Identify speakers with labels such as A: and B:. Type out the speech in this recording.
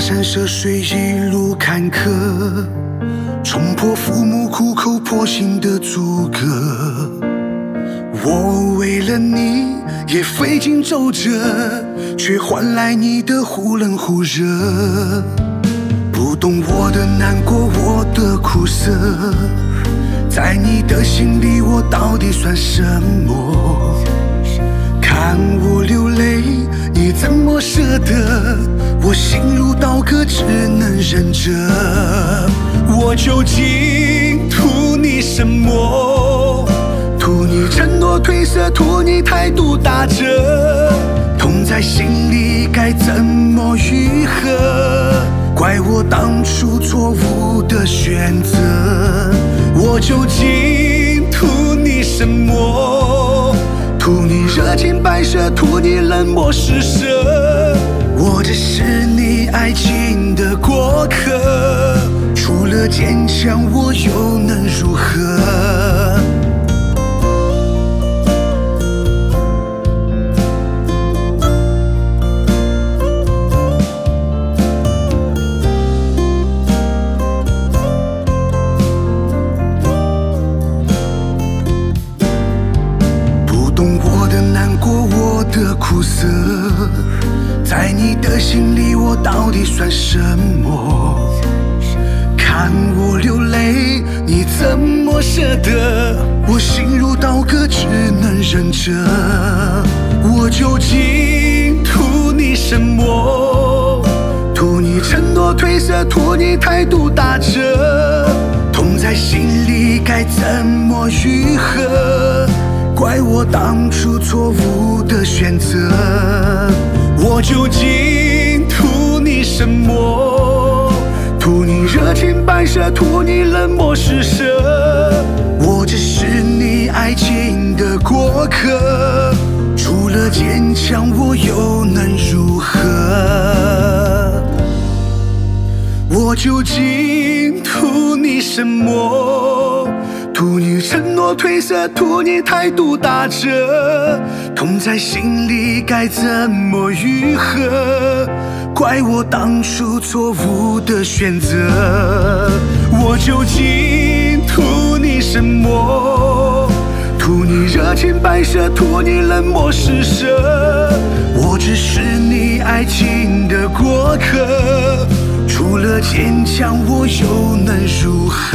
A: 山涉水一路坎坷，冲破父母苦口婆心的阻隔。我为了你也费尽周折，却换来你的忽冷忽热。不懂我的难过，我的苦涩，在你的心里我到底算什么？看我流泪，你怎么舍得？我心如刀割，只能忍着。我究竟图你什么？图你承诺褪色，图你态度打折。痛在心里，该怎么愈合？怪我当初错误的选择。我究竟图你什么？图你热情摆设，图你冷漠施舍。我只是你爱情的过客，除了坚强，我又能如何？的苦涩，在你的心里我到底算什么？看我流泪，你怎么舍得？我心如刀割，只能忍着。我究竟图你什么？图你承诺褪色，图你态度打折。痛在心里，该怎么愈合？怪我当初错误的选择。我究竟图你什么？图你热情摆设，图你冷漠施舍。我只是你爱情的过客，除了坚强，我又能如何？我究竟图你什么？图你承诺褪色，图你态度打折。痛在心里，该怎么愈合？怪我当初错误的选择。我究竟图你什么？图你热情摆设，图你冷漠施舍。我只是你爱情的过客，除了坚强，我又能如何？